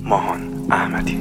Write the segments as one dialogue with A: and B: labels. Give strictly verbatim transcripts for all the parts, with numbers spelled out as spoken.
A: ماهان احمدی.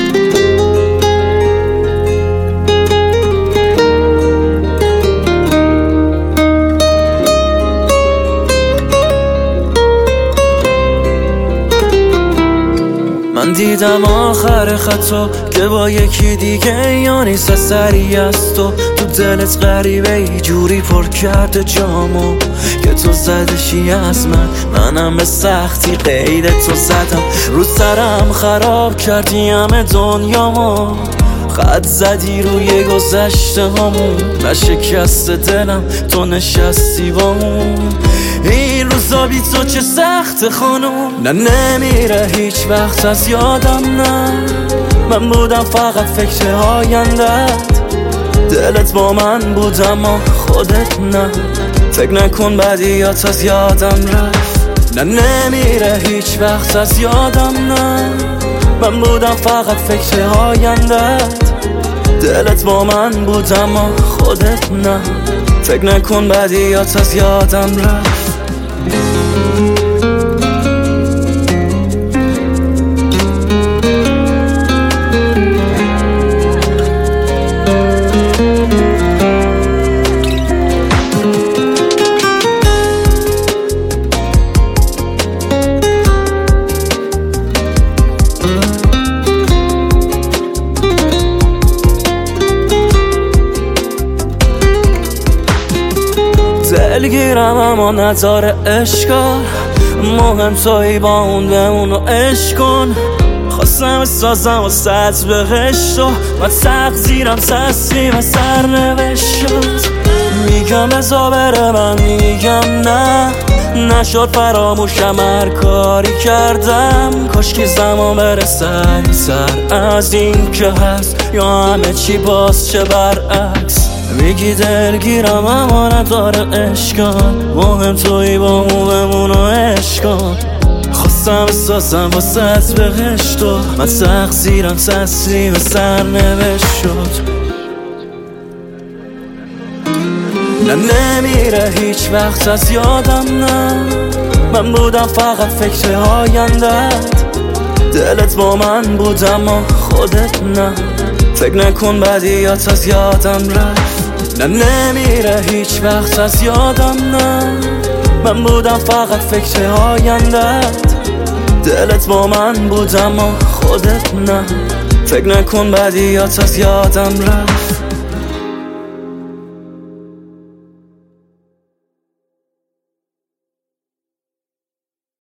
B: من دیدم آخر خطا که با یکی دیگه یعنی سری از تو تو دلت غریبه ای جوری پر کرده جامو که تو زدشی از من، منم به سختی قید تو زدم، رو سرم خراب کردی همه دنیامو، خط زدی روی گذشته همون، نشکست دلم تو نشستی با اون. این روزا بی تو چه سخت خانم، نه نمیره هیچ وقت از یادم، نه من بودم فقط فکر آیندت، دلت با من بود اما خودت نه، فکر نکن بدیات از یادم رفت، نه نمیره هیچ وقت از یادم، نه من بودم فقط فکر آیندت، دلت با من بود اما خودت نه، فکر نکن بدیات از یادم رفت. دلگیرم اما نداره اشکال، مهم توی با اون بمون و عشق کن، خواستم سازم و سطح بهشت و من تقدیرم تسلیم و سرنوشت شد، میگم بزا بره من میگم نه، نشد فراموشم هر کاری کردم، کاشکی زمان بره سری سر از این که هست یا همه چی باز چه برعکس، میگی دلگیرم اما نداره اشکال، مهم توی با اون بمون و عشق کن، خواستم بسازم با سطح بهشت و من تقصیرم تسلیم سرنوشت شد، نه نمیره هیچ وقت از یادم، نه من بودم فقط فکر آیندت، دلت با من بود اما خودت نه، فکر نکن بدیات از یادم رفت، نه نمیره هیچ وقت از یادم، نه من بودم فقط فکر آیندت، دلت با من بود اما خودت نه، فکر نکن بدیات از یادم رفت.